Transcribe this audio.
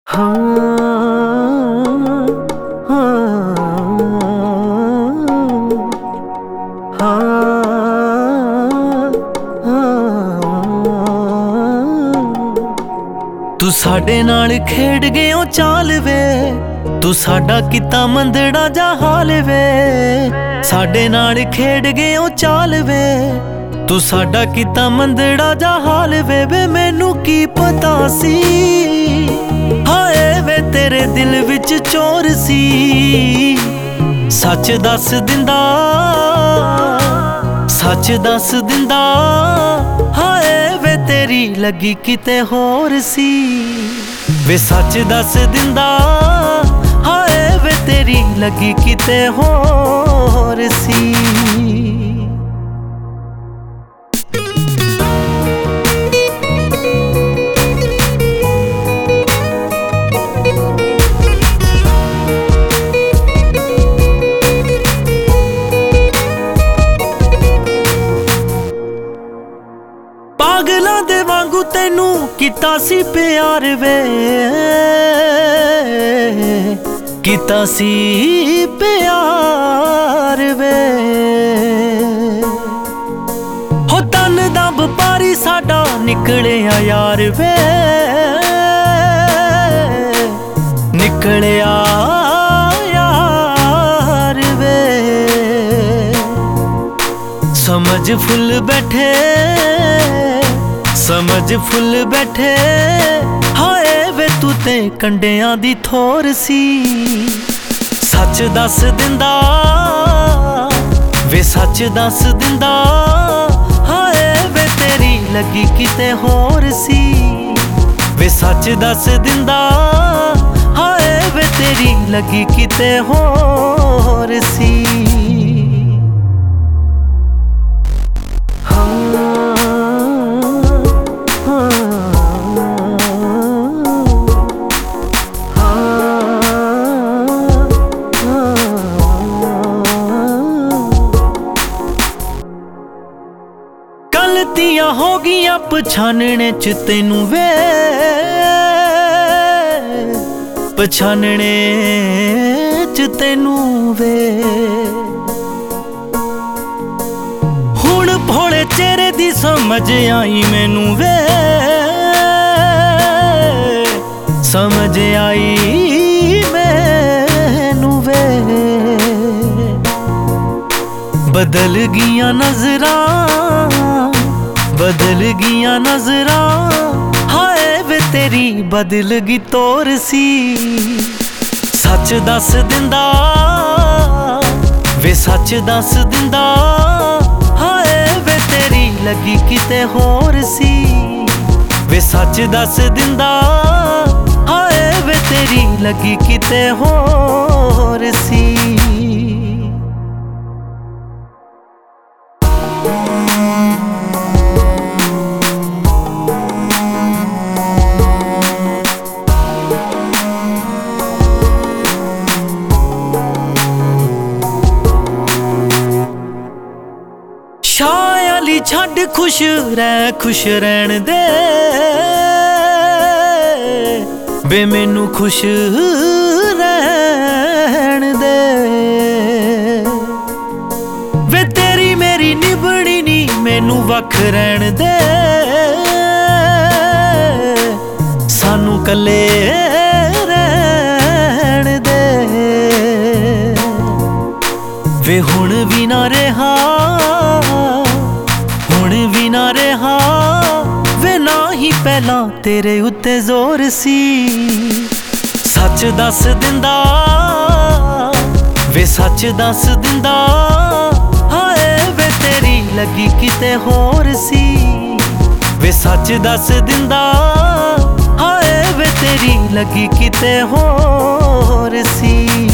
तू साडे नाल खेड गयो चाल वे, तू साडा किता मंदड़ा जा हाल वे। साडे नाल खेड गयो चाल वे, तू साडा किता मंदड़ा जा हाल वे। वे मैनू की पता सी हाय वे तेरे दिल विच चोर सी। सच दस दिंदा, सच दस दिंदा हाय वे तेरी लगी किते होर सी। वे सच दस दिंदा हाय वे तेरी लगी किते होर सी। पागलां दे वांगू तैनू किता सी प्यार वे, किता सी प्यार वे। हो तन दा वपारी साडा निकलिया यार वे, निकलिया यार वे। समझ फुल बैठे, समझ फुल बैठे हाय वे तू ते कंडियां दी थोर सी। सच दस दिंदा वे, सच दस दिंदा हाय वे तेरी लगी किते होर सी। वे सच दस दिंदा हाय वे तेरी लगी किते होर सी। गलतियां हो गईयां पछानने च तैनू वे, पछानने च तैनू वे। हुण भोले चेहरे दी समझ आई मैनू वे, समझ आई मैनू वे। बदल गियां नजरां, बदल गियां नजरां हाय वे तेरी बदल गई तोर सी। सच दस दिंदा वे, सच दस दिंदा हाय वे तेरी लगी किते होर सी। वे सच दस दिंदा हाय वे तेरी लगी किते होर सी। शायली छड्ड खुश रह, खुश रहन दे बे मैनू खुश रहन दे। वे तेरी मेरी निभनी नी मैनू वख रहन दे, सानू कल्ले रहन दे। वे हुण भी ना रहा, हुण भी ना रहा वे ना ही पहला तेरे उत्ते जोर सी। सच दस दिंदा वे, सच दस दिंदा हाय वे तेरी लगी किते होर सी। वे सच दस दिंदा हाय वे तेरी लगी किते होर सी।